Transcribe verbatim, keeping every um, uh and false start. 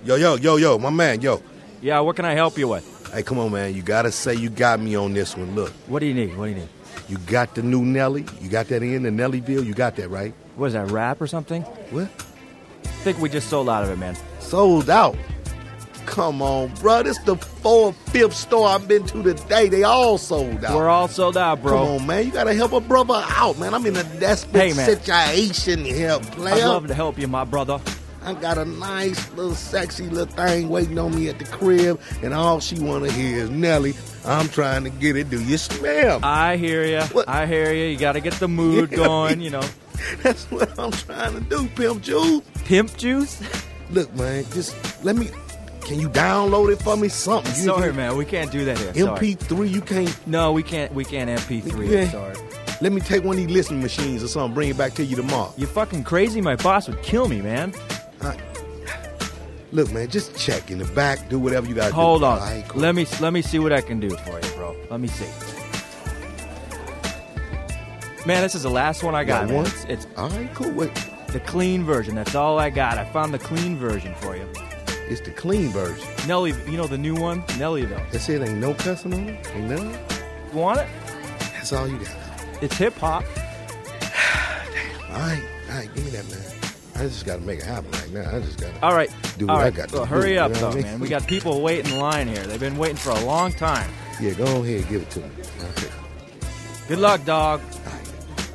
Yo, yo, yo, yo, my man, yo. Yeah, what can I help you with? Hey, come on, man. You gotta say you got me on this one. Look. What do you need? What do you need? You got the new Nelly? You got that in, the Nellyville? You got that, right? What is that, rap or something? What? I think we just sold out of it, man. Sold out? Come on, bro. This the fourth, fifth store I've been to today. They all sold out. We're all sold out, bro. Come on, man. You gotta help a brother out, man. I'm in a desperate Hey, man. situation here, player. I'd love to help you, my brother. I got a nice little sexy little thing waiting on me at the crib, and all she wanna hear is Nelly. I'm trying to get it. Do you smell? I hear you. What? I hear you. You got to get the mood Yeah, going, you know. That's what I'm trying to do, Pimp Juice. Pimp juice? Look, man, just let me. Can you download it for me? Something. You Sorry, can- man. We can't do that here. M P three, you can't. No, we can't. We can't M P three. Yeah. I'm sorry. Let me take one of these listening machines or something. Bring it back to you tomorrow. You fucking crazy? My boss would kill me, man. I- Look, man, just check in the back. Do whatever you got to do. Hold on. All right, cool. Let me let me see what I can do for you, bro. Let me see. Man, this is the last one I got. Got man. one? It's, it's All right, cool. Wait, the clean version. That's all I got. I found the clean version for you. it's the clean version. Nelly, you know the new one, Nellyville. That's it. Ain't no cussing on it. Ain't none. You want it? That's all you got. It's hip hop. All right, all right. Give me that, man. I just got to make it happen right now. I just got to. All right. Do All what I right. got to well, do, hurry you up, know though, what I mean? man. We got people waiting in line here. They've been waiting for a long time. Yeah, go ahead, give it to me. Okay. Good luck, dog. All right.